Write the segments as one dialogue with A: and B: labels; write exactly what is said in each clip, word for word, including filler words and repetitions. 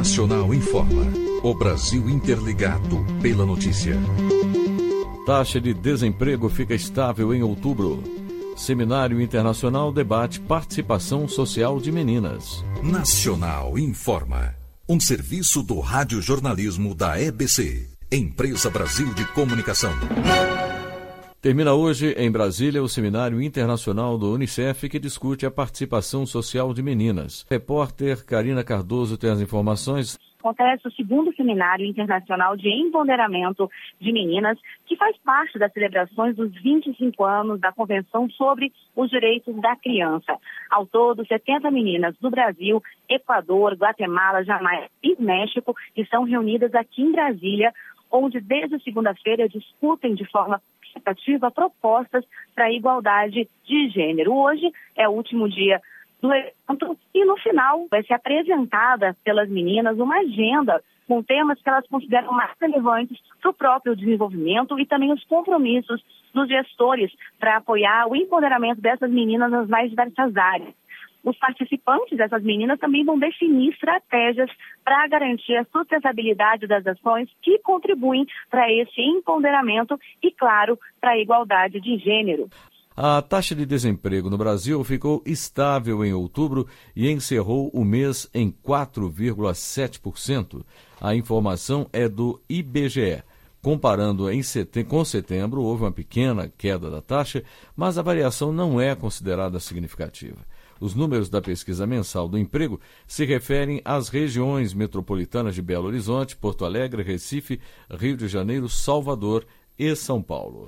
A: Nacional informa. O Brasil interligado pela notícia.
B: Taxa de desemprego fica estável em outubro. Seminário Internacional debate participação social de meninas.
A: Nacional informa. Um serviço do radiojornalismo da E B C, Empresa Brasil de Comunicação.
B: Termina hoje, em Brasília, o Seminário Internacional do Unicef, que discute a participação social de meninas. Repórter Karina Cardoso tem as informações.
C: Acontece o segundo Seminário Internacional de Empoderamento de Meninas, que faz parte das celebrações dos vinte e cinco anos da Convenção sobre os Direitos da Criança. Ao todo, setenta meninas do Brasil, Equador, Guatemala, Jamaica e México estão reunidas aqui em Brasília, onde desde segunda-feira discutem de forma participativa propostas para a igualdade de gênero. Hoje é o último dia do evento e no final vai ser apresentada pelas meninas uma agenda com temas que elas consideram mais relevantes para o próprio desenvolvimento e também os compromissos dos gestores para apoiar o empoderamento dessas meninas nas mais diversas áreas. Os participantes dessas meninas também vão definir estratégias para garantir a sustentabilidade das ações que contribuem para esse empoderamento e, claro, para a igualdade de gênero.
B: A taxa de desemprego no Brasil ficou estável em outubro e encerrou o mês em quatro vírgula sete por cento. A informação é do I B G E. Comparando em setem- com setembro, houve uma pequena queda da taxa, mas a variação não é considerada significativa. Os números da pesquisa mensal do emprego se referem às regiões metropolitanas de Belo Horizonte, Porto Alegre, Recife, Rio de Janeiro, Salvador e São Paulo.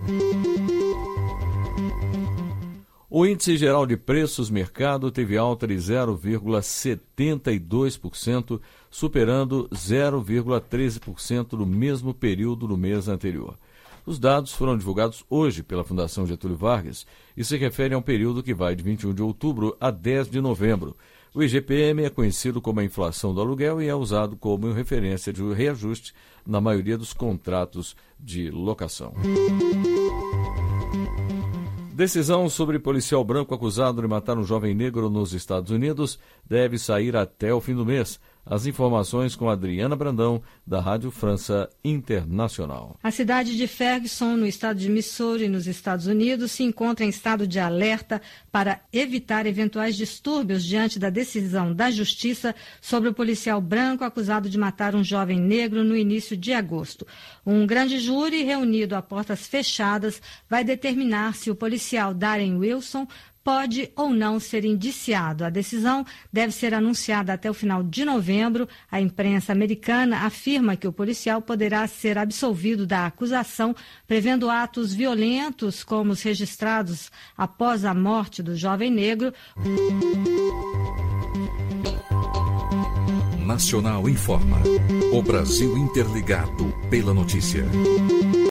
B: O Índice Geral de Preços Mercado teve alta de zero vírgula setenta e dois por cento, superando zero vírgula treze por cento do mesmo período do mês anterior. Os dados foram divulgados hoje pela Fundação Getúlio Vargas e se referem a um período que vai de vinte e um de outubro a dez de novembro. O I G P M é conhecido como a inflação do aluguel e é usado como referência de reajuste na maioria dos contratos de locação. Decisão sobre policial branco acusado de matar um jovem negro nos Estados Unidos deve sair até o fim do mês. As informações com Adriana Brandão, da Rádio França Internacional.
D: A cidade de Ferguson, no estado de Missouri, nos Estados Unidos, se encontra em estado de alerta para evitar eventuais distúrbios diante da decisão da Justiça sobre o policial branco acusado de matar um jovem negro no início de agosto. Um grande júri reunido a portas fechadas vai determinar se o policial Darren Wilson pode ou não ser indiciado. A decisão deve ser anunciada até o final de novembro. A imprensa americana afirma que o policial poderá ser absolvido da acusação, prevendo atos violentos como os registrados após a morte do jovem negro.
A: Nacional informa. O Brasil interligado pela notícia.